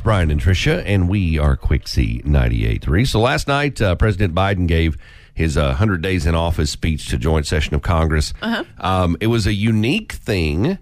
Brian and Tricia, and we are Quick C 98.3. So last night, President Biden gave his 100 days in office speech to joint session of Congress. It was a unique thing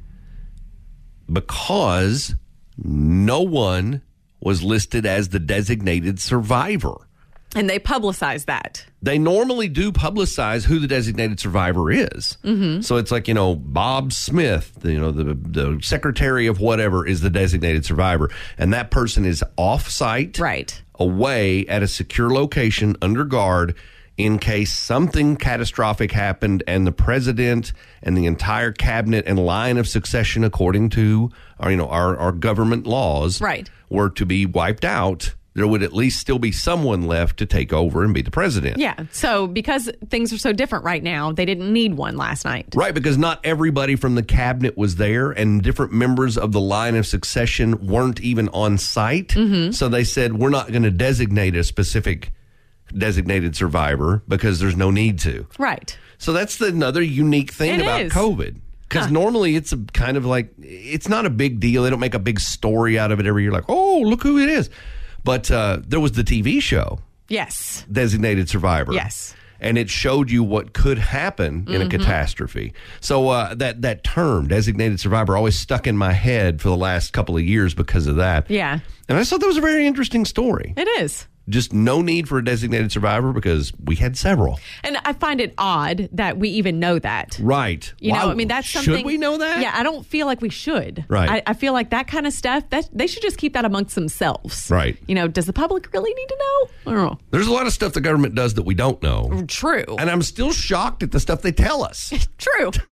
because no one was listed as the designated survivor. And they publicize that. They normally do publicize who the designated survivor is. Mm-hmm. So it's like, Bob Smith, the secretary of whatever is the designated survivor. And that person is off-site, right, away at a secure location under guard in case something catastrophic happened and the president and the entire cabinet and line of succession, according to our government laws, right, were to be wiped out. There would at least still be someone left to take over and be the president. Yeah. So because things are so different right now, they didn't need one last night. Right, because not everybody from the cabinet was there and different members of the line of succession weren't even on site. Mm-hmm. So they said, we're not going to designate a specific designated survivor because there's no need to. Right. So that's another unique thing about COVID. Because normally it's a kind of like, it's not a big deal. They don't make a big story out of it every year. Like, oh, look who it is. But there was the TV show. Yes. Designated Survivor. Yes. And it showed you what could happen in a catastrophe. So that term, designated survivor, always stuck in my head for the last couple of years because of that. Yeah. And I just thought that was a very interesting story. It is. Just no need for a designated survivor because we had several. And I find it odd that we even know that. Right. That's something. Should we know that? Yeah, I don't feel like we should. Right. I feel like that kind of stuff, that they should just keep that amongst themselves. Right. Does the public really need to know? I don't know. There's a lot of stuff the government does that we don't know. True. And I'm still shocked at the stuff they tell us. True.